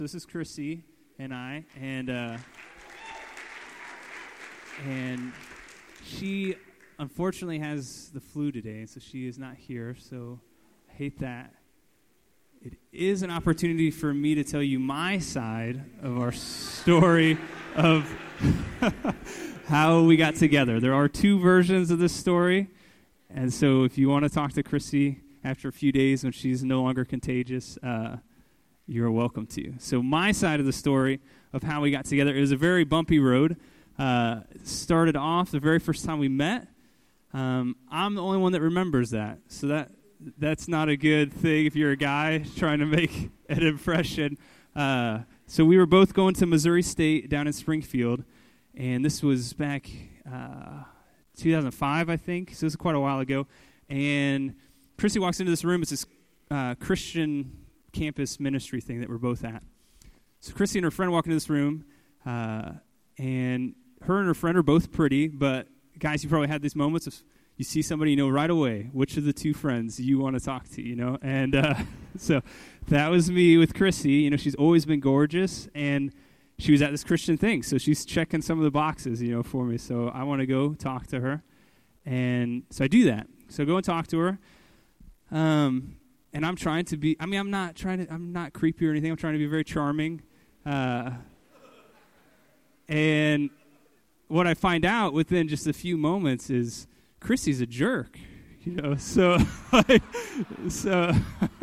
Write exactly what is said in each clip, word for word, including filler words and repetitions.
This is Chrissy and I, and uh, and she unfortunately has the flu today, so she is not here, so I hate that. It is an opportunity for me to tell you my side of our story of how we got together. There are two versions of this story, and so if you want to talk to Chrissy after a few days when she's no longer contagious, uh, you're welcome to. So my side of the story of how we got together, it was a very bumpy road. Uh, started off the very first time we met. Um, I'm the only one that remembers that, so that that's not a good thing if you're a guy trying to make an impression. Uh, so we were both going to Missouri State down in Springfield, and this was back uh, two thousand five, I think, so this is quite a while ago. And Chrissy walks into this room. It's this uh, Christian campus ministry thing that we're both at. So Chrissy and her friend walk into this room, uh, and her and her friend are both pretty, but guys, you probably had these moments of you see somebody, you know right away which of the two friends you want to talk to, you know, and uh, so that was me with Chrissy. You know, she's always been gorgeous, and she was at this Christian thing, so she's checking some of the boxes, you know, for me, so I want to go talk to her, and so I do that. So I go and talk to her, um, and I'm trying to be, I mean, I'm not trying to, I'm not creepy or anything, I'm trying to be very charming, uh, and what I find out within just a few moments is Chrissy's a jerk, you know, so, like, so,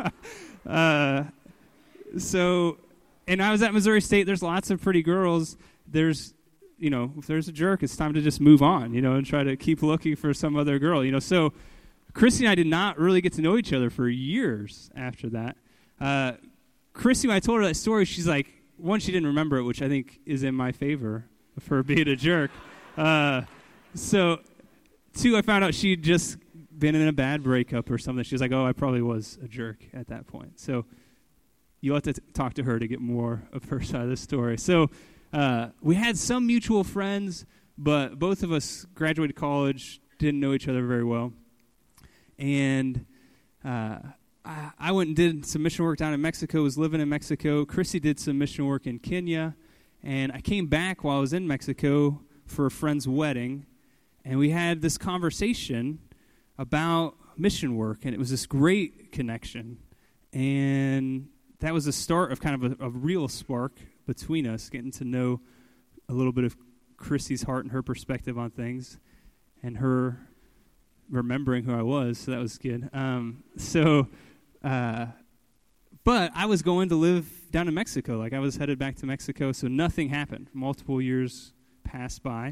uh, so, and I was at Missouri State. There's lots of pretty girls. There's, you know, if there's a jerk, it's time to just move on, you know, and try to keep looking for some other girl, you know. So Chrissy and I did not really get to know each other for years after that. Uh, Chrissy, when I told her that story, she's like, one, she didn't remember it, which I think is in my favor of her being a jerk. Uh, so, two, I found out she'd just been in a bad breakup or something. She was like, oh, I probably was a jerk at that point. So you'll have to t- talk to her to get more of her side of the story. So uh, we had some mutual friends, but both of us graduated college, didn't know each other very well. And uh, I, I went and did some mission work down in Mexico, was living in Mexico. Chrissy did some mission work in Kenya. And I came back while I was in Mexico for a friend's wedding, and we had this conversation about mission work, and it was this great connection. And that was the start of kind of a, a real spark between us, getting to know a little bit of Chrissy's heart and her perspective on things, and her remembering who I was, so that was good. Um, so, uh, but I was going to live down in Mexico. Like, I was headed back to Mexico, so nothing happened. Multiple years passed by.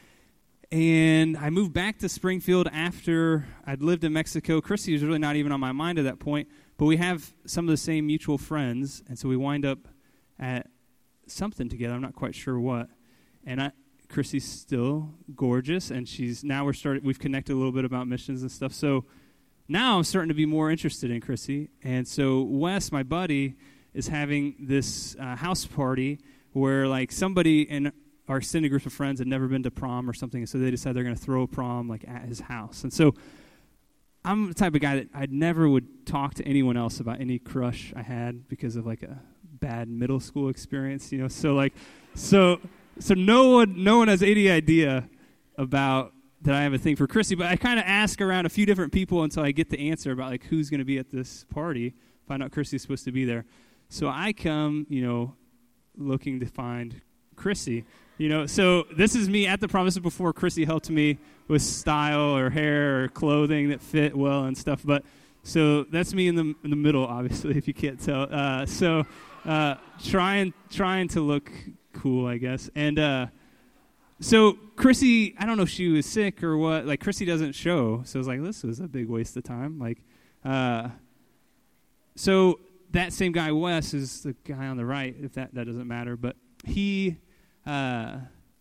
And I moved back to Springfield after I'd lived in Mexico. Chrissy was really not even on my mind at that point, but we have some of the same mutual friends, and so we wind up at something together. I'm not quite sure what. And I, Chrissy's still gorgeous, and she's now we're started. We've connected a little bit about missions and stuff. So now I'm starting to be more interested in Chrissy. And so Wes, my buddy, is having this uh, house party where, like, somebody in our extended group of friends had never been to prom or something, and so they decided they're going to throw a prom, like, at his house. And so I'm the type of guy that I never would talk to anyone else about any crush I had because of, like, a bad middle school experience, you know. So, like, so so no one no one has any idea about that I have a thing for Chrissy, but I kind of ask around a few different people until I get the answer about, like, who's going to be at this party. Find out Chrissy's supposed to be there. So I come, you know, looking to find Chrissy. You know, so this is me at the prom. This is before Chrissy helped me with style or hair or clothing that fit well and stuff. But so that's me in the in the middle, obviously, if you can't tell. Uh, so uh, trying trying to look cool, I guess. And uh, so Chrissy, I don't know if she was sick or what. Like, Chrissy doesn't show, so I was like, this was a big waste of time. Like, uh, so that same guy, Wes, is the guy on the right. If that that doesn't matter, but he. Uh,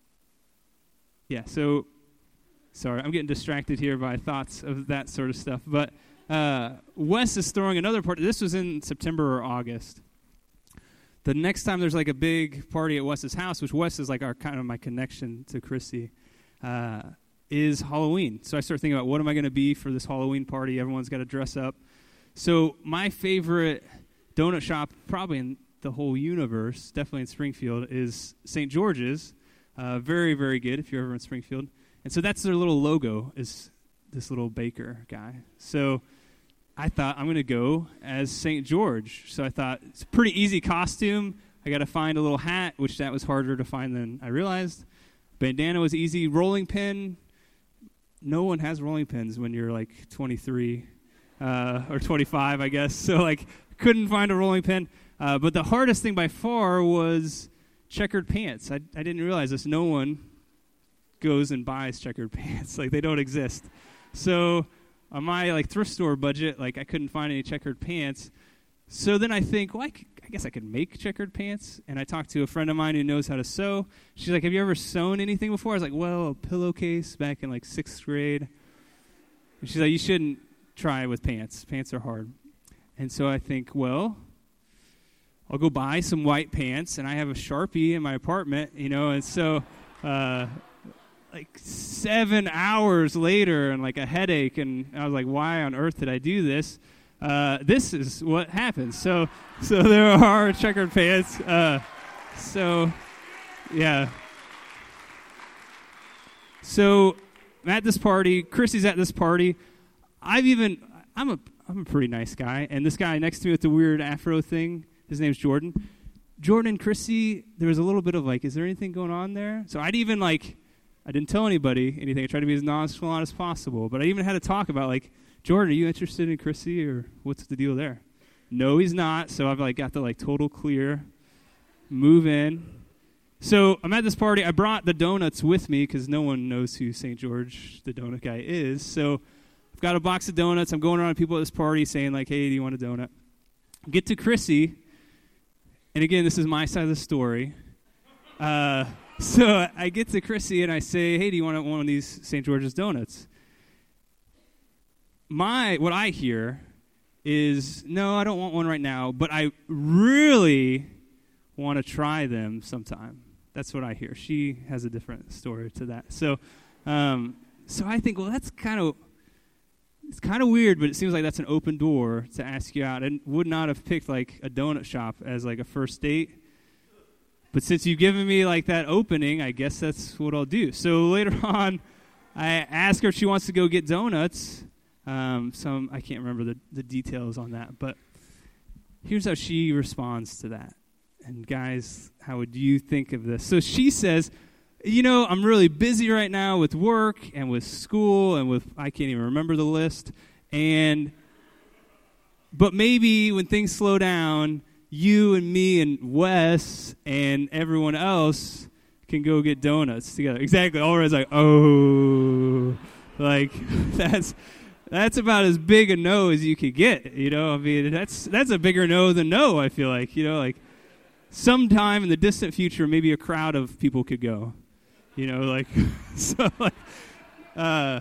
yeah, so, sorry, I'm getting distracted here by thoughts of that sort of stuff. But uh, Wes is throwing another party. This was in September or August. The next time there's, like, a big party at Wes's house, which Wes is, like, our kind of my connection to Chrissy, uh, is Halloween. So I start thinking about what am I going to be for this Halloween party? Everyone's got to dress up. So my favorite donut shop, probably in the whole universe, definitely in Springfield, is Saint George's. Uh, very, very good if you're ever in Springfield. And so that's their little logo, is this little baker guy. So I thought, I'm going to go as Saint George. So I thought, it's a pretty easy costume. I got to find a little hat, which that was harder to find than I realized. Bandana was easy. Rolling pin, no one has rolling pins when you're like twenty-three uh, or twenty-five, I guess. So like, couldn't find a rolling pin. Uh, but the hardest thing by far was checkered pants. I, I didn't realize this. No one goes and buys checkered pants. Like, they don't exist. So on my like thrift store budget, like I couldn't find any checkered pants. So then I think, well, I, c- I guess I could make checkered pants. And I talked to a friend of mine who knows how to sew. She's like, have you ever sewn anything before? I was like, well, a pillowcase back in like sixth grade. And she's like, you shouldn't try with pants. Pants are hard. And so I think, well, I'll go buy some white pants. And I have a Sharpie in my apartment, you know. And so uh, like seven hours later and like a headache. And I was like, why on earth did I do this? Uh, this is what happens. So, so there are checkered pants. Uh, so, yeah. So, I'm at this party. Chrissy's at this party. I've even, I'm a, I'm a pretty nice guy. And this guy next to me with the weird afro thing, his name's Jordan. Jordan and Chrissy, there was a little bit of like, is there anything going on there? So I'd even like, I didn't tell anybody anything. I tried to be as nonchalant as possible. But I even had to talk about like, Jordan, are you interested in Chrissy, or what's the deal there? No, he's not. So I've like got the like total clear, move in. So I'm at this party. I brought the donuts with me because no one knows who Saint George, the donut guy, is. So I've got a box of donuts. I'm going around to people at this party saying like, hey, do you want a donut? Get to Chrissy. And again, this is my side of the story. Uh, so I get to Chrissy and I say, hey, do you want one of these Saint George's donuts? My what I hear is, no, I don't want one right now, but I really want to try them sometime. That's what I hear. She has a different story to that. So, um, so I think, well, that's kind of it's kind of weird, but it seems like that's an open door to ask you out. I would not have picked like a donut shop as like a first date, but since you've given me like that opening, I guess that's what I'll do. So later on, I ask her if she wants to go get donuts. Um, some I can't remember the, the details on that, but here's how she responds to that. And guys, how would you think of this? So she says, you know, I'm really busy right now with work and with school and with, I can't even remember the list. And, but maybe when things slow down, you and me and Wes and everyone else can go get donuts together. Exactly. Already's like, oh, like that's, That's about as big a no as you could get, you know. I mean, that's that's a bigger no than no, I feel like, you know, like sometime in the distant future, maybe a crowd of people could go, you know, like, so, like, uh,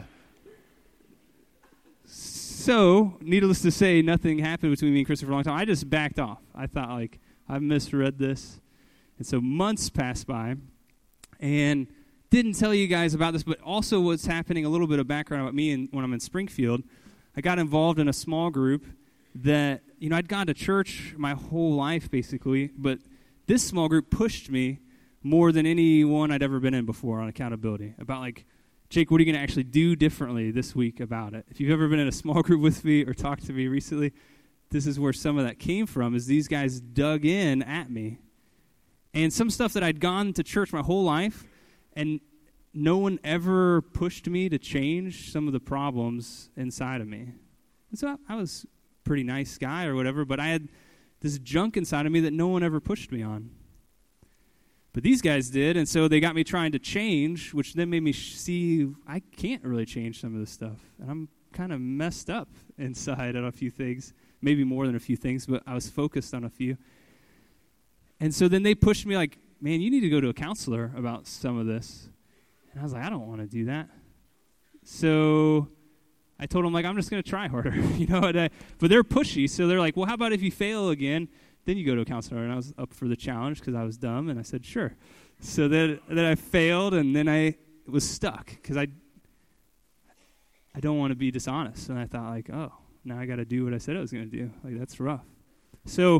so, needless to say, nothing happened between me and Christopher for a long time. I just backed off. I thought, like, I've misread this. And so months passed by, and didn't tell you guys about this, but also what's happening, a little bit of background about me and when I'm in Springfield. I got involved in a small group that, you know, I'd gone to church my whole life, basically, but this small group pushed me more than anyone I'd ever been in before on accountability. About, like, Jake, what are you going to actually do differently this week about it? If you've ever been in a small group with me or talked to me recently, this is where some of that came from, is these guys dug in at me. And some stuff that I'd gone to church my whole life, and no one ever pushed me to change some of the problems inside of me. And so I, I was a pretty nice guy or whatever, but I had this junk inside of me that no one ever pushed me on. But these guys did, and so they got me trying to change, which then made me sh- see I can't really change some of this stuff. And I'm kind of messed up inside on a few things, maybe more than a few things, but I was focused on a few. And so then they pushed me like, man, you need to go to a counselor about some of this. And I was like, I don't want to do that. So I told them, like, I'm just going to try harder, you know. And I, but they're pushy, so they're like, well, how about if you fail again, then you go to a counselor? And I was up for the challenge because I was dumb, and I said, sure. So then, then I failed, and then I was stuck because I, I don't want to be dishonest. And I thought, like, oh, now I got to do what I said I was going to do. Like, that's rough. So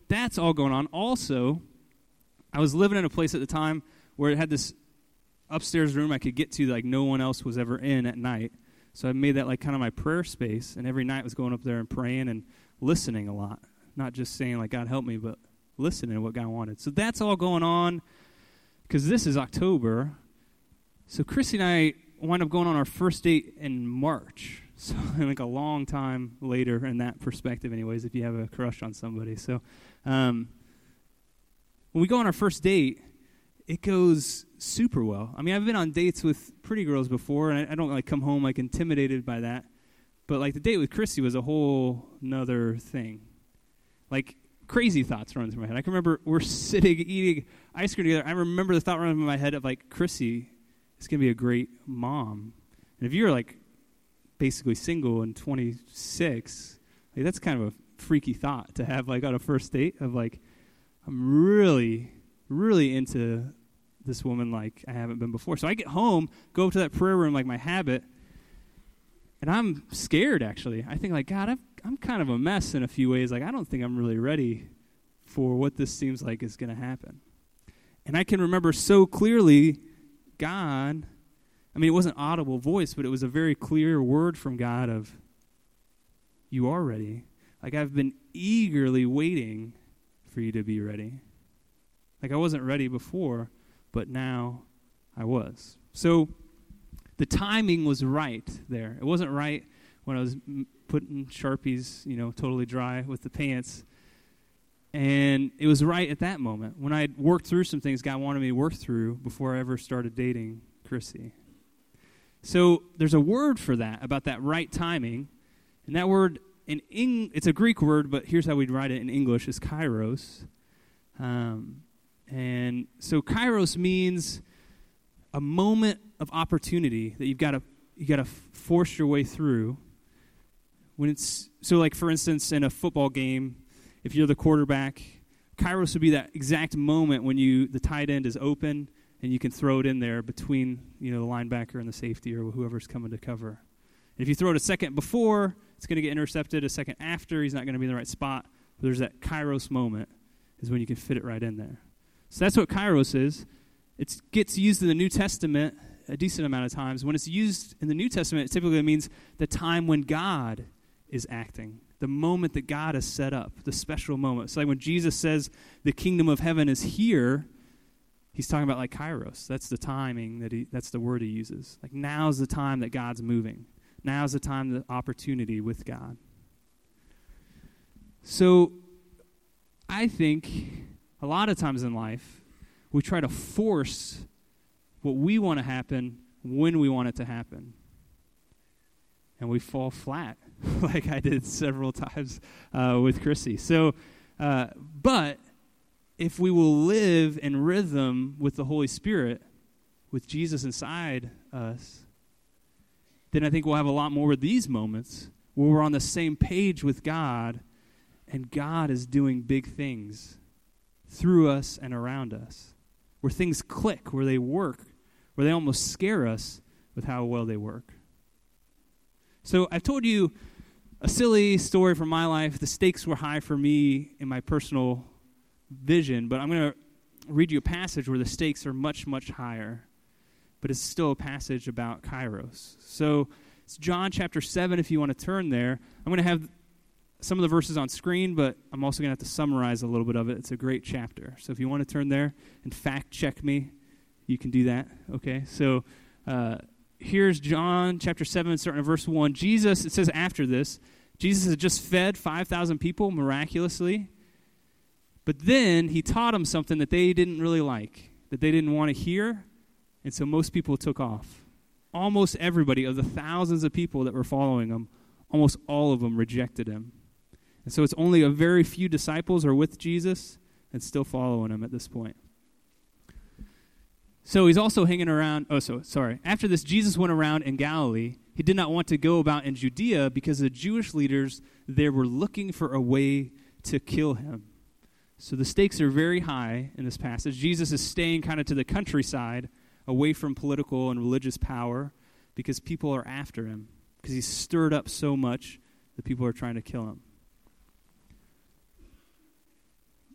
that's all going on. Also, I was living in a place at the time where it had this upstairs room I could get to that like no one else was ever in at night. So I made that like kind of my prayer space, and every night was going up there and praying and listening a lot. Not just saying like, God help me, but listening to what God wanted. So that's all going on because this is October. So Chrissy and I wound up going on our first date in March. So like a long time later in that perspective anyways, if you have a crush on somebody. So um, when we go on our first date, it goes super well. I mean, I've been on dates with pretty girls before, and I, I don't like come home like intimidated by that. But like the date with Chrissy was a whole nother thing. Like crazy thoughts running through my head. I can remember we're sitting eating ice cream together. I remember the thought running through my head of like, Chrissy is going to be a great mom. And if you're like basically single and twenty-six, like that's kind of a freaky thought to have like on a first date of like, I'm really, really into this woman like I haven't been before. So I get home, go up to that prayer room like my habit, and I'm scared actually. I think like, God, I've, I'm kind of a mess in a few ways. Like I don't think I'm really ready for what this seems like is going to happen. And I can remember so clearly God, I mean, it wasn't audible voice, but it was a very clear word from God of, you are ready. Like I've been eagerly waiting for you to be ready. Like I wasn't ready before, but now I was. So the timing was right there. It wasn't right when I was m- putting Sharpies, you know, totally dry with the pants. And it was right at that moment when I had worked through some things God wanted me to work through before I ever started dating Chrissy. So there's a word for that, about that right timing. And that word, in Eng- it's a Greek word, but here's how we'd write it in English, is kairos. Um, and so kairos means a moment of opportunity that you've got to you got to force your way through. When it's so, like for instance, in a football game, if you're the quarterback, kairos would be that exact moment when you the tight end is open and you can throw it in there between you know the linebacker and the safety or whoever's coming to cover. And if you throw it a second before, it's going to get intercepted. A second after, he's not going to be in the right spot. But there's that kairos moment is when you can fit it right in there. So that's what kairos is. It gets used in the New Testament a decent amount of times. When it's used in the New Testament, it typically means the time when God is acting, the moment that God has set up, the special moment. So like when Jesus says the kingdom of heaven is here, he's talking about like kairos. That's the timing, that he, that's the word he uses. Like now's the time that God's moving. Now's the time, the opportunity with God. So I think a lot of times in life, we try to force what we want to happen when we want it to happen. And we fall flat, like I did several times uh, with Chrissy. So, uh, but if we will live in rhythm with the Holy Spirit, with Jesus inside us, then I think we'll have a lot more of these moments where we're on the same page with God, and God is doing big things through us and around us, where things click, where they work, where they almost scare us with how well they work. So I've told you a silly story from my life. The stakes were high for me in my personal vision, but I'm going to read you a passage where the stakes are much, much higher, but it's still a passage about kairos. So it's John chapter seven, if you want to turn there. I'm going to have some of the verses on screen, but I'm also going to have to summarize a little bit of it. It's a great chapter. So if you want to turn there and fact check me, you can do that. Okay, so uh, here's John chapter seven, starting at verse one. Jesus, it says after this, Jesus had just fed five thousand people miraculously, but then he taught them something that they didn't really like, that they didn't want to hear, and so most people took off. Almost everybody of the thousands of people that were following him, almost all of them rejected him. And so it's only a very few disciples are with Jesus and still following him at this point. So he's also hanging around, oh, so sorry. After this, Jesus went around in Galilee. He did not want to go about in Judea because the Jewish leaders there were looking for a way to kill him. So the stakes are very high in this passage. Jesus is staying kind of to the countryside, away from political and religious power, because people are after him, because he's stirred up so much that people are trying to kill him.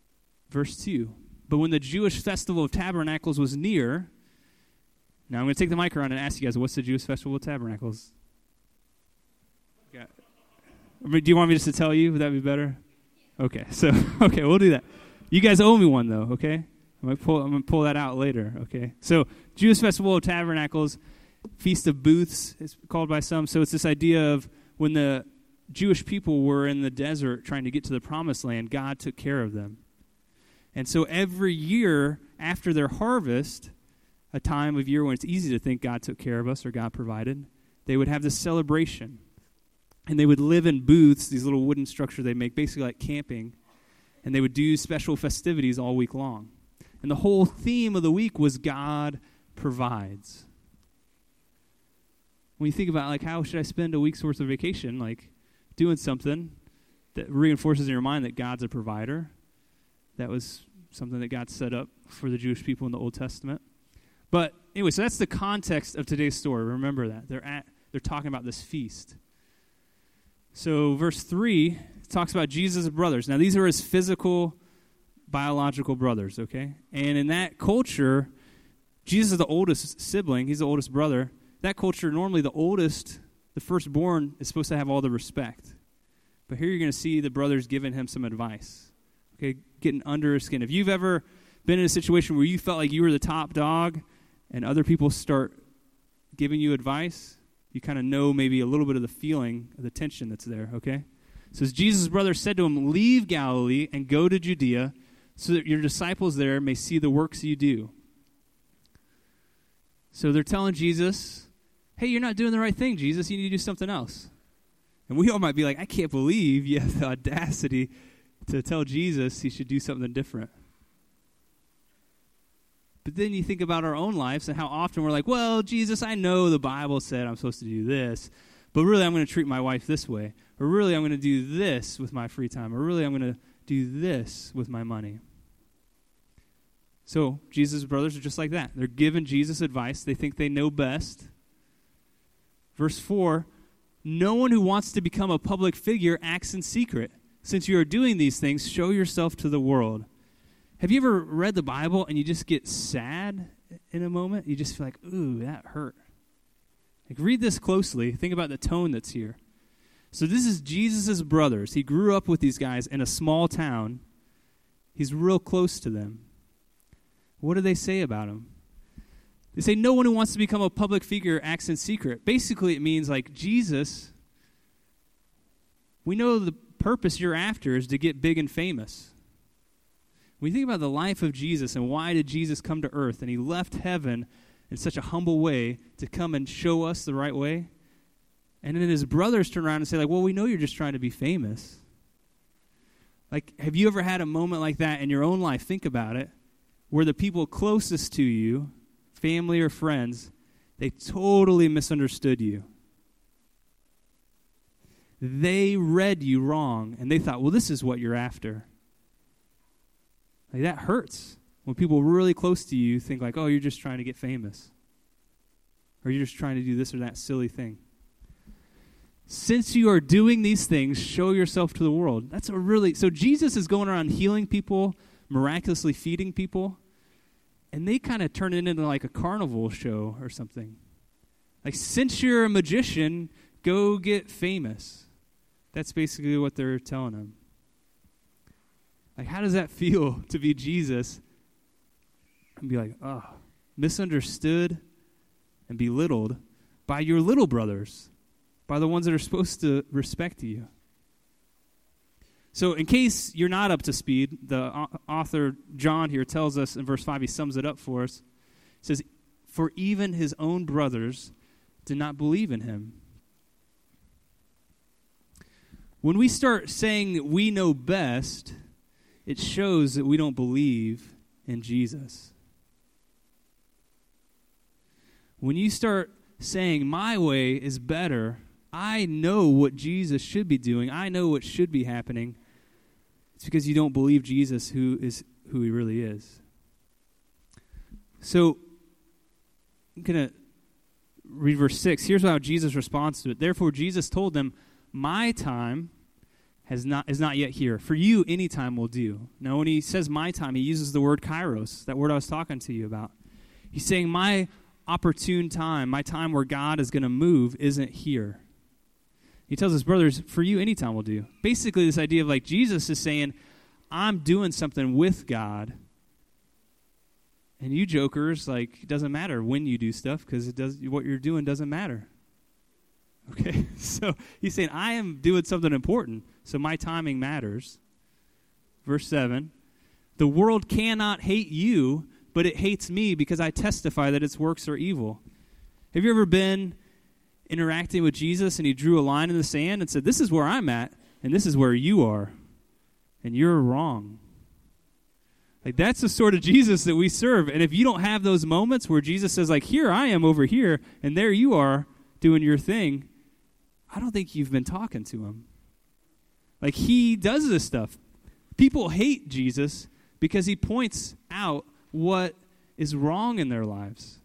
Verse two. But when the Jewish festival of tabernacles was near, now I'm going to take the mic around and ask you guys, what's the Jewish festival of tabernacles? Yeah. Do you want me just to tell you? Would that be better? Okay, so, okay, we'll do that. You guys owe me one, though, okay? I'm going to pull, I'm going to pull that out later, okay? So, Jewish festival of tabernacles, Feast of Booths, it's called by some. So it's this idea of when the Jewish people were in the desert trying to get to the promised land, God took care of them. And so every year after their harvest, a time of year when it's easy to think God took care of us or God provided, they would have this celebration. And they would live in booths, these little wooden structures they make, basically like camping. And they would do special festivities all week long. And the whole theme of the week was God provides. When you think about, like, how should I spend a week's worth of vacation? Like, doing something that reinforces in your mind that God's a provider. That was something that God set up for the Jewish people in the Old Testament. But anyway, so that's the context of today's story. Remember that. They're at they're talking about this feast. So verse three talks about Jesus' brothers. Now, these are his physical, biological brothers, okay? And in that culture, Jesus is the oldest sibling. He's the oldest brother. That culture, normally the oldest, the firstborn, is supposed to have all the respect. But here you're going to see the brothers giving him some advice. Okay, getting under his skin. If you've ever been in a situation where you felt like you were the top dog and other people start giving you advice, you kind of know maybe a little bit of the feeling of the tension that's there, okay? So as Jesus' brother said to him, leave Galilee and go to Judea so that your disciples there may see the works you do. So they're telling Jesus, hey, you're not doing the right thing, Jesus. You need to do something else. And we all might be like, I can't believe you have the audacity to tell Jesus he should do something different. But then you think about our own lives and how often we're like, well, Jesus, I know the Bible said I'm supposed to do this, but really I'm going to treat my wife this way. Or really I'm going to do this with my free time. Or really I'm going to do this with my money. So Jesus' brothers are just like that. They're giving Jesus advice. They think they know best. Verse four, no one who wants to become a public figure acts in secret. Since you are doing these things, show yourself to the world. Have you ever read the Bible and you just get sad in a moment? You just feel like, ooh, that hurt. Like, read this closely. Think about the tone that's here. So this is Jesus' brothers. He grew up with these guys in a small town. He's real close to them. What do they say about him? They say no one who wants to become a public figure acts in secret. Basically, it means like Jesus, we know the purpose you're after is to get big and famous. When you think about the life of Jesus and why did Jesus come to earth and he left heaven in such a humble way to come and show us the right way, and then his brothers turn around and say like, well, we know you're just trying to be famous. Like, have you ever had a moment like that in your own life? Think about it, where the people closest to you, family or friends, they totally misunderstood you. They read you wrong, and they thought, well, this is what you're after. Like, that hurts when people really close to you think like, oh, you're just trying to get famous. Or you're just trying to do this or that silly thing. Since you are doing these things, show yourself to the world. That's a really, so Jesus is going around healing people, miraculously feeding people, and they kind of turn it into like a carnival show or something. Like, since you're a magician, go get famous. That's basically what they're telling him. Like, how does that feel to be Jesus and be like, oh, misunderstood and belittled by your little brothers, by the ones that are supposed to respect you? So in case you're not up to speed, the author John here tells us in verse five, he sums it up for us. He says, for even his own brothers did not believe in him. When we start saying that we know best, it shows that we don't believe in Jesus. When you start saying, my way is better, I know what Jesus should be doing, I know what should be happening, it's because you don't believe Jesus who is who he really is. So, I'm going to read verse six. Here's how Jesus responds to it. Therefore, Jesus told them, my time has not is not yet here. For you, any time will do. Now, when he says my time, he uses the word kairos, that word I was talking to you about. He's saying my opportune time, my time where God is going to move, isn't here. He tells his brothers, for you, any time will do. Basically, this idea of like Jesus is saying, I'm doing something with God. And you jokers, like, it doesn't matter when you do stuff because it does what you're doing doesn't matter. Okay, so he's saying, I am doing something important, so my timing matters. Verse seven, the world cannot hate you, but it hates me because I testify that its works are evil. Have you ever been interacting with Jesus and he drew a line in the sand and said, this is where I'm at, and this is where you are, and you're wrong? Like, that's the sort of Jesus that we serve. And if you don't have those moments where Jesus says, like, here I am over here, and there you are doing your thing, I don't think you've been talking to him. Like, he does this stuff. People hate Jesus because he points out what is wrong in their lives.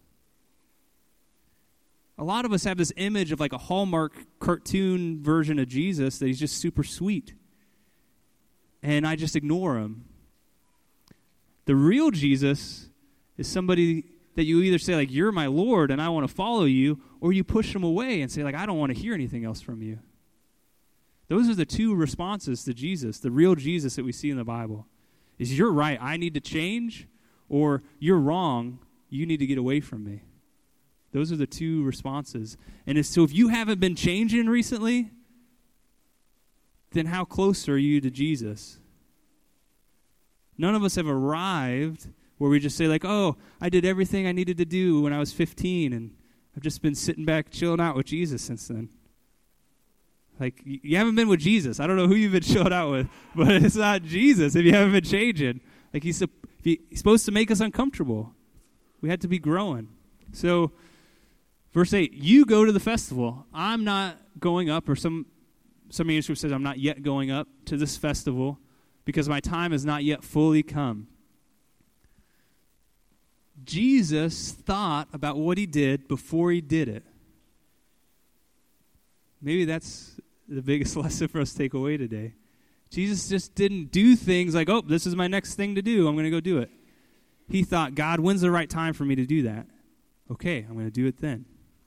A lot of us have this image of like a Hallmark cartoon version of Jesus that he's just super sweet. And I just ignore him. The real Jesus is somebody that you either say, like, you're my Lord and I want to follow you, or you push him away and say, like, I don't want to hear anything else from you. Those are the two responses to Jesus, the real Jesus that we see in the Bible. Is you're right, I need to change, or you're wrong, you need to get away from me. Those are the two responses. And if, so if you haven't been changing recently, then how close are you to Jesus? None of us have arrived where we just say, like, oh, I did everything I needed to do when I was fifteen, and I've just been sitting back chilling out with Jesus since then. Like, you haven't been with Jesus. I don't know who you've been chilling out with, but it's not Jesus if you haven't been changing. Like, he's, he's supposed to make us uncomfortable. We had to be growing. So, verse eight, you go to the festival. I'm not going up, or some, some manuscript says I'm not yet going up to this festival because my time has not yet fully come. Jesus thought about what he did before he did it. Maybe that's the biggest lesson for us to take away today. Jesus just didn't do things like, oh, this is my next thing to do, I'm going to go do it. He thought, God, when's the right time for me to do that? Okay, I'm going to do it then.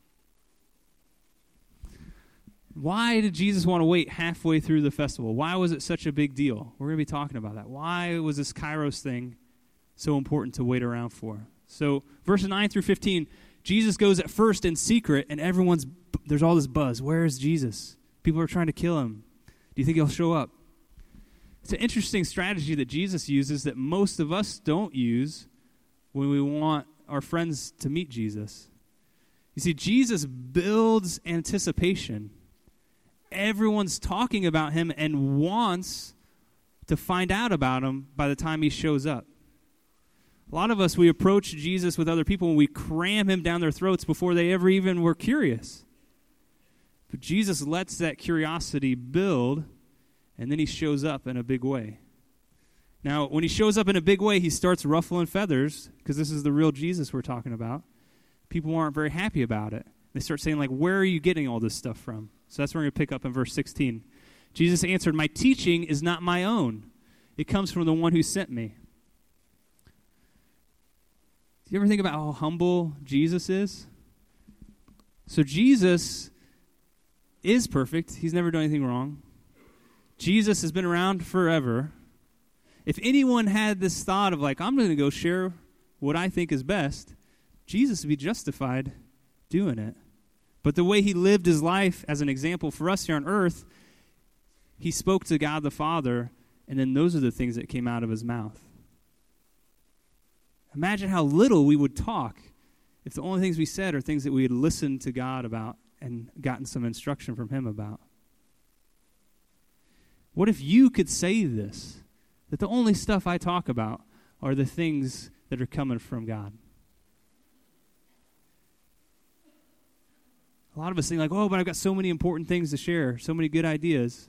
Why did Jesus want to wait halfway through the festival? Why was it such a big deal? We're going to be talking about that. Why was this Kairos thing so important to wait around for? So, verses nine through fifteen, Jesus goes at first in secret, and everyone's, there's all this buzz. Where is Jesus? People are trying to kill him. Do you think he'll show up? It's an interesting strategy that Jesus uses that most of us don't use when we want our friends to meet Jesus. You see, Jesus builds anticipation. Everyone's talking about him and wants to find out about him by the time he shows up. A lot of us, we approach Jesus with other people and we cram him down their throats before they ever even were curious. But Jesus lets that curiosity build, and then he shows up in a big way. Now, when he shows up in a big way, he starts ruffling feathers, because this is the real Jesus we're talking about. People aren't very happy about it. They start saying, like, where are you getting all this stuff from? So that's where we're going to pick up in verse sixteen. Jesus answered, my teaching is not my own. It comes from the one who sent me. Do you ever think about how humble Jesus is? So Jesus is perfect. He's never done anything wrong. Jesus has been around forever. If anyone had this thought of like, I'm going to go share what I think is best, Jesus would be justified doing it. But the way he lived his life as an example for us here on earth, he spoke to God the Father, and then those are the things that came out of his mouth. Imagine how little we would talk if the only things we said are things that we had listened to God about and gotten some instruction from him about. What if you could say this, that the only stuff I talk about are the things that are coming from God? A lot of us think like, oh, but I've got so many important things to share, so many good ideas.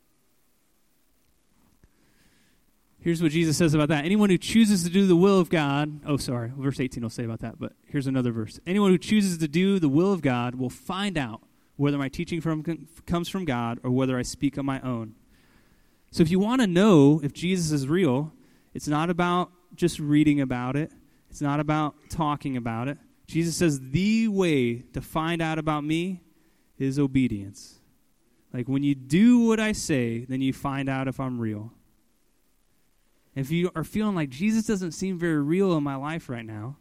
Here's what Jesus says about that. Anyone who chooses to do the will of God, oh, sorry, verse eighteen will say about that, but here's another verse. Anyone who chooses to do the will of God will find out whether my teaching from comes from God or whether I speak on my own. So if you want to know if Jesus is real, it's not about just reading about it. It's not about talking about it. Jesus says the way to find out about me is obedience. Like when you do what I say, then you find out if I'm real. If you are feeling like Jesus doesn't seem very real in my life right now,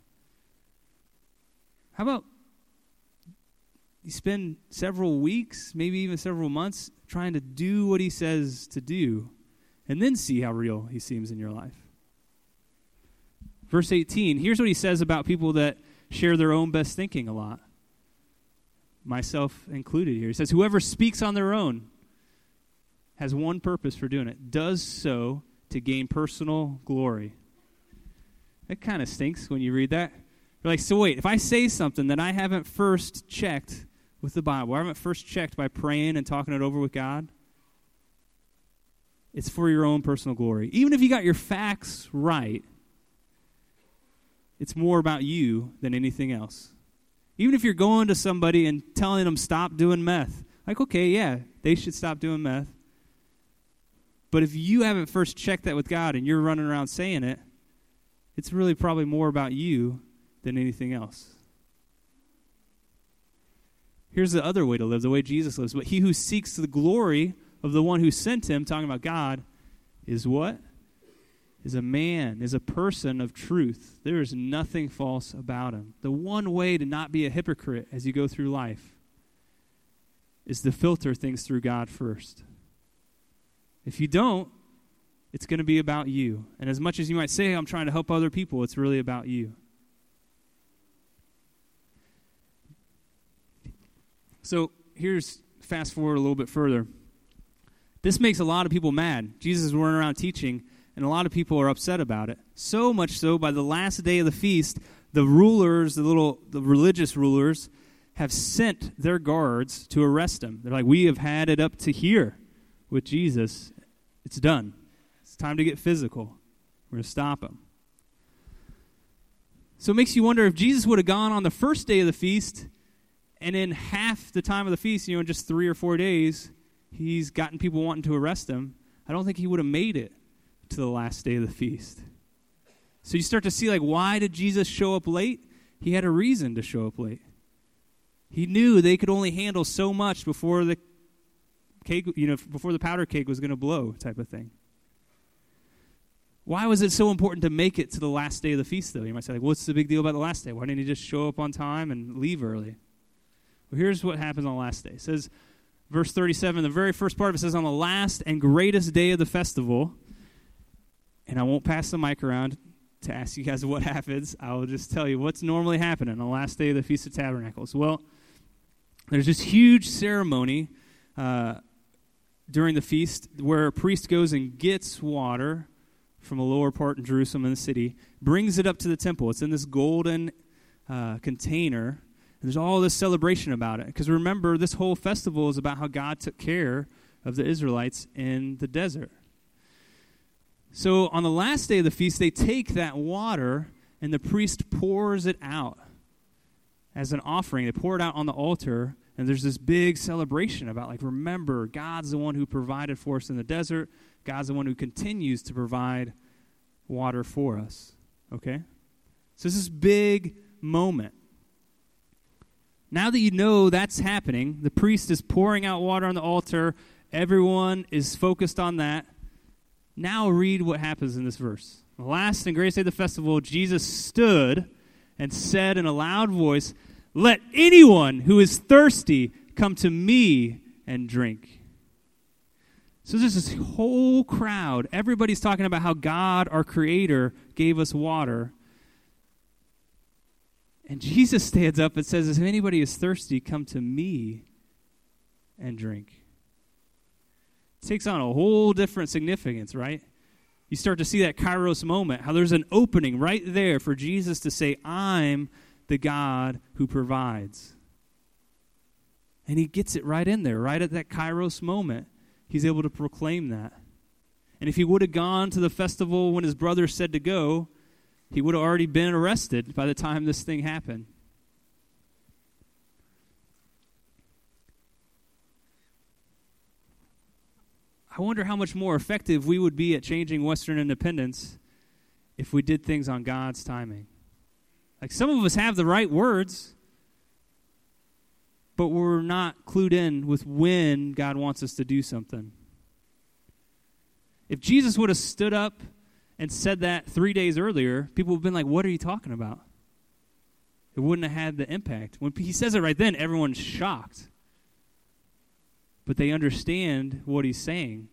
how about you spend several weeks, maybe even several months, trying to do what he says to do, and then see how real he seems in your life. Verse eighteen, here's what he says about people that share their own best thinking a lot. Myself included here. He says, whoever speaks on their own has one purpose for doing it, does so to gain personal glory. That kind of stinks when you read that. You're like, so wait, if I say something that I haven't first checked with the Bible, I haven't first checked by praying and talking it over with God, it's for your own personal glory. Even if you got your facts right, it's more about you than anything else. Even if you're going to somebody and telling them stop doing meth, like, okay, yeah, they should stop doing meth. But if you haven't first checked that with God and you're running around saying it, it's really probably more about you than anything else. Here's the other way to live, the way Jesus lives. But he who seeks the glory of the one who sent him, talking about God, is what? Is a man, is a person of truth. There is nothing false about him. The one way to not be a hypocrite as you go through life is to filter things through God first. If you don't, it's going to be about you. And as much as you might say, I'm trying to help other people, it's really about you. So here's, fast forward a little bit further. This makes a lot of people mad. Jesus is running around teaching, and a lot of people are upset about it. So much so, by the last day of the feast, the rulers, the little, the religious rulers, have sent their guards to arrest him. They're like, we have had it up to here with Jesus. It's done. It's time to get physical. We're going to stop him. So it makes you wonder if Jesus would have gone on the first day of the feast, and in half the time of the feast, you know, in just three or four days, he's gotten people wanting to arrest him. I don't think he would have made it to the last day of the feast. So you start to see, like, why did Jesus show up late? He had a reason to show up late. He knew they could only handle so much before the cake, you know, before the powder cake was going to blow, type of thing. Why was it so important to make it to the last day of the feast, though? You might say, like, what's the big deal about the last day? Why didn't he just show up on time and leave early? Well, here's what happens on the last day. It says, verse thirty-seven, the very first part of it says, on the last and greatest day of the festival, and I won't pass the mic around to ask you guys what happens. I will just tell you what's normally happening on the last day of the Feast of Tabernacles. Well, there's this huge ceremony uh, during the feast where a priest goes and gets water from a lower part in Jerusalem in the city, brings it up to the temple. It's in this golden uh, container, and there's all this celebration about it. Because remember, this whole festival is about how God took care of the Israelites in the desert. So on the last day of the feast, they take that water, and the priest pours it out as an offering. They pour it out on the altar, and there's this big celebration about, like, remember, God's the one who provided for us in the desert. God's the one who continues to provide water for us. Okay? So this is this big moment. Now that you know that's happening, the priest is pouring out water on the altar. Everyone is focused on that. Now read what happens in this verse. The last and greatest day of the festival, Jesus stood and said in a loud voice, "Let anyone who is thirsty come to me and drink." So there's this whole crowd. Everybody's talking about how God, our Creator, gave us water. And Jesus stands up and says, if anybody is thirsty, come to me and drink. It takes on a whole different significance, right? You start to see that Kairos moment, how there's an opening right there for Jesus to say, I'm the God who provides. And he gets it right in there, right at that Kairos moment. He's able to proclaim that. And if he would have gone to the festival when his brother said to go, he would have already been arrested by the time this thing happened. I wonder how much more effective we would be at changing Western independence if we did things on God's timing. Like, some of us have the right words, but we're not clued in with when God wants us to do something. If Jesus would have stood up and said that three days earlier, people would have been like, what are you talking about? It wouldn't have had the impact. When he says it right then, everyone's shocked. But they understand what he's saying.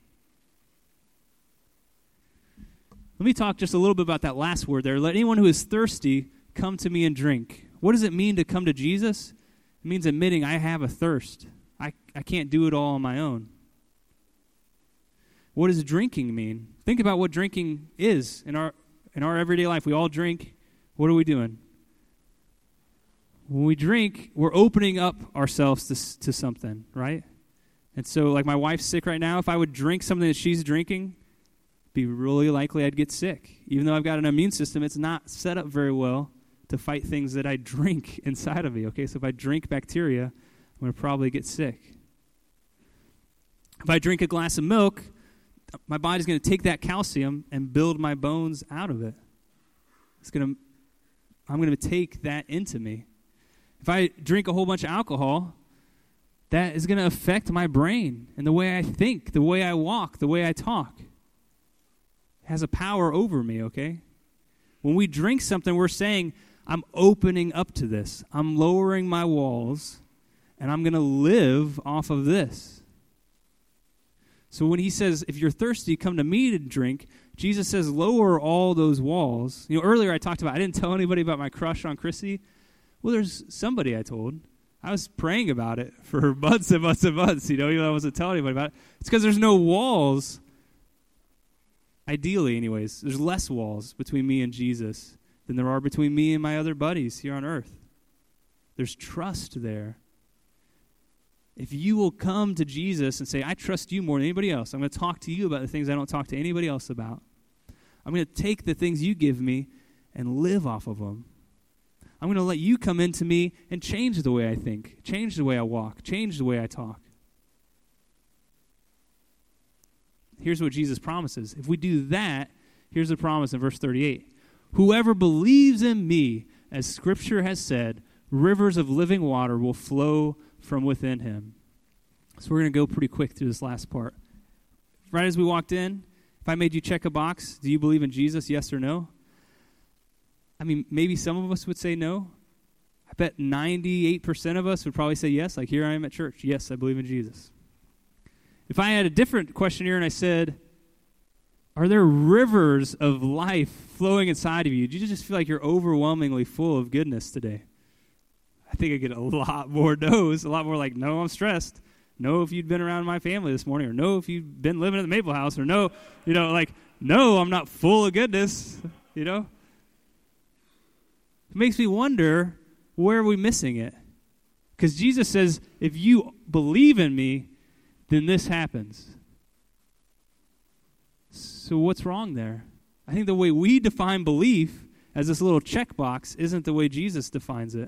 Let me talk just a little bit about that last word there. Let anyone who is thirsty come to me and drink. What does it mean to come to Jesus? It means admitting I have a thirst. I, I can't do it all on my own. What does drinking mean? Think about what drinking is in our in our everyday life. We all drink. What are we doing? When we drink, we're opening up ourselves to, to something, right? And so, like, my wife's sick right now. If I would drink something that she's drinking, it'd be really likely I'd get sick. Even though I've got an immune system, it's not set up very well to fight things that I drink inside of me, okay? So if I drink bacteria, I'm going to probably get sick. If I drink a glass of milk, my body's going to take that calcium and build my bones out of it. It's going to, I'm going to take that into me. If I drink a whole bunch of alcohol, that is going to affect my brain and the way I think, the way I walk, the way I talk. It has a power over me, okay? When we drink something, we're saying, I'm opening up to this. I'm lowering my walls, and I'm going to live off of this. So when he says, if you're thirsty, come to me to drink, Jesus says, lower all those walls. You know, earlier I talked about, I didn't tell anybody about my crush on Chrissy. Well, there's somebody I told. I was praying about it for months and months and months, you know, even though I wasn't telling anybody about it. It's because there's no walls. Ideally, anyways, there's less walls between me and Jesus than there are between me and my other buddies here on earth. There's trust there. If you will come to Jesus and say, I trust you more than anybody else, I'm going to talk to you about the things I don't talk to anybody else about. I'm going to take the things you give me and live off of them. I'm going to let you come into me and change the way I think, change the way I walk, change the way I talk. Here's what Jesus promises. If we do that, here's the promise in verse thirty-eight. Whoever believes in me, as Scripture has said, rivers of living water will flow from within him. So we're going to go pretty quick through this last part. Right as we walked in, if I made you check a box, do you believe in Jesus, yes or no? I mean, maybe some of us would say no. I bet ninety-eight percent of us would probably say yes, like here I am at church. Yes, I believe in Jesus. If I had a different questionnaire and I said, are there rivers of life flowing inside of you? Do you just feel like you're overwhelmingly full of goodness today? I think I get a lot more no's, a lot more like, no, I'm stressed. No, if you'd been around my family this morning, or no, if you've been living at the Maple House, or no, you know, like, no, I'm not full of goodness, you know? It makes me wonder, where are we missing it? Because Jesus says, if you believe in me, then this happens. So what's wrong there? I think the way we define belief as this little checkbox isn't the way Jesus defines it.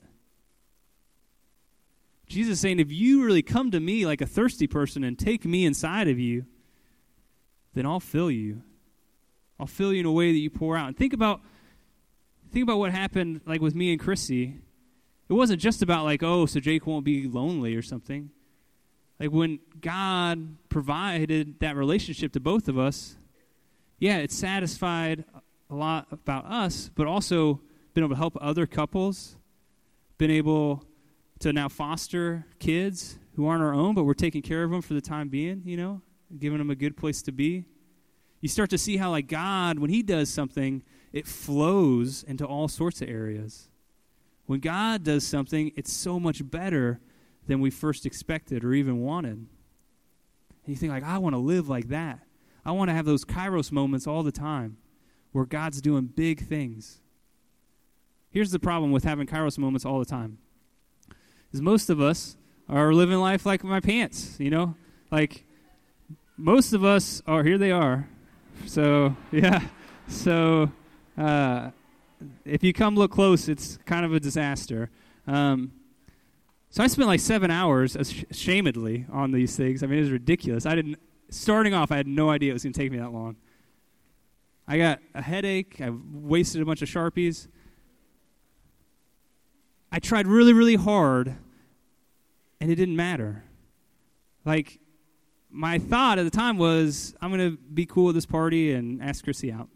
Jesus is saying, if you really come to me like a thirsty person and take me inside of you, then I'll fill you. I'll fill you in a way that you pour out. And think about think about what happened like with me and Chrissy. It wasn't just about like, oh, so Jake won't be lonely or something. Like when God provided that relationship to both of us, yeah, it satisfied a lot about us, but also been able to help other couples, been able to now foster kids who aren't our own, but we're taking care of them for the time being, you know, giving them a good place to be. You start to see how, like, God, when he does something, it flows into all sorts of areas. When God does something, it's so much better than we first expected or even wanted. And you think, like, I want to live like that. I want to have those Kairos moments all the time where God's doing big things. Here's the problem with having Kairos moments all the time. Is most of us are living life like my pants, you know? Like, most of us are, here they are. So, yeah. So, uh, if you come look close, it's kind of a disaster. Um, so I spent like seven hours, ashamedly, on these things. I mean, it was ridiculous. I didn't starting off, I had no idea it was going to take me that long. I got a headache. I wasted a bunch of Sharpies. I tried really, really hard, and it didn't matter. Like, my thought at the time was, I'm going to be cool at this party and ask Chrissy out.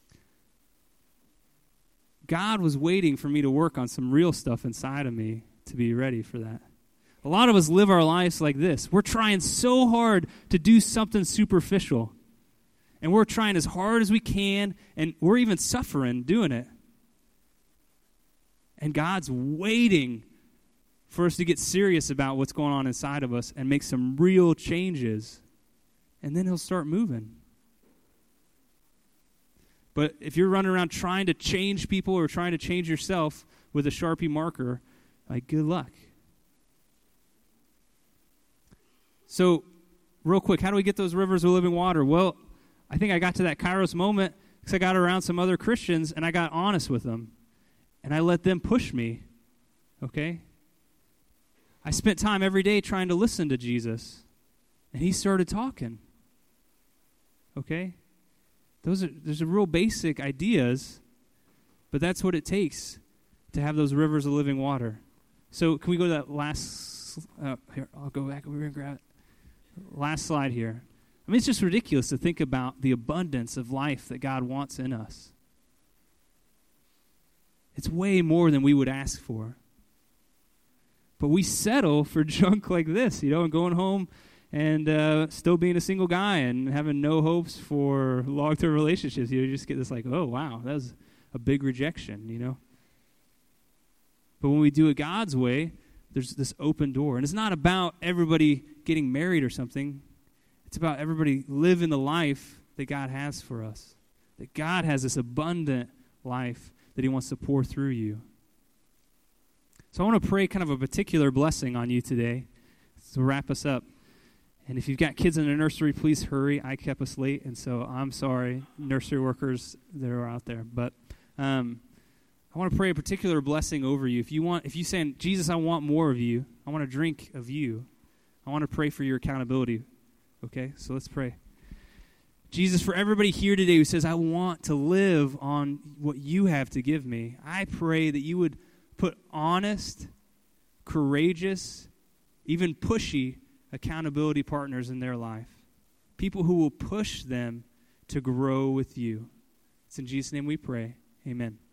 God was waiting for me to work on some real stuff inside of me to be ready for that. A lot of us live our lives like this. We're trying so hard to do something superficial. And we're trying as hard as we can, and we're even suffering doing it. And God's waiting for us to get serious about what's going on inside of us and make some real changes. And then he'll start moving. But if you're running around trying to change people or trying to change yourself with a Sharpie marker, like, good luck. So, real quick, how do we get those rivers of living water? Well, I think I got to that Kairos moment because I got around some other Christians and I got honest with them. And I let them push me, okay? I spent time every day trying to listen to Jesus. And he started talking, okay? Those are, those are real basic ideas, but that's what it takes to have those rivers of living water. So can we go to that last, uh, here, I'll go back over here and grab it. Last slide here. I mean, it's just ridiculous to think about the abundance of life that God wants in us. It's way more than we would ask for. But we settle for junk like this, you know, and going home and uh, still being a single guy and having no hopes for long-term relationships. You just get this like, oh, wow, that was a big rejection, you know. But when we do it God's way, there's this open door. And it's not about everybody getting married or something. It's about everybody living the life that God has for us. That God has this abundant life that he wants to pour through you. So I want to pray kind of a particular blessing on you today to wrap us up. And if you've got kids in the nursery, please hurry. I kept us late, and so I'm sorry, nursery workers that are out there. But um, I want to pray a particular blessing over you. If you want, if you say, Jesus, I want more of you. I want to drink of you. I want to pray for your accountability. Okay, so let's pray. Jesus, for everybody here today who says, I want to live on what you have to give me, I pray that you would put honest, courageous, even pushy accountability partners in their life. People who will push them to grow with you. It's in Jesus' name we pray. Amen.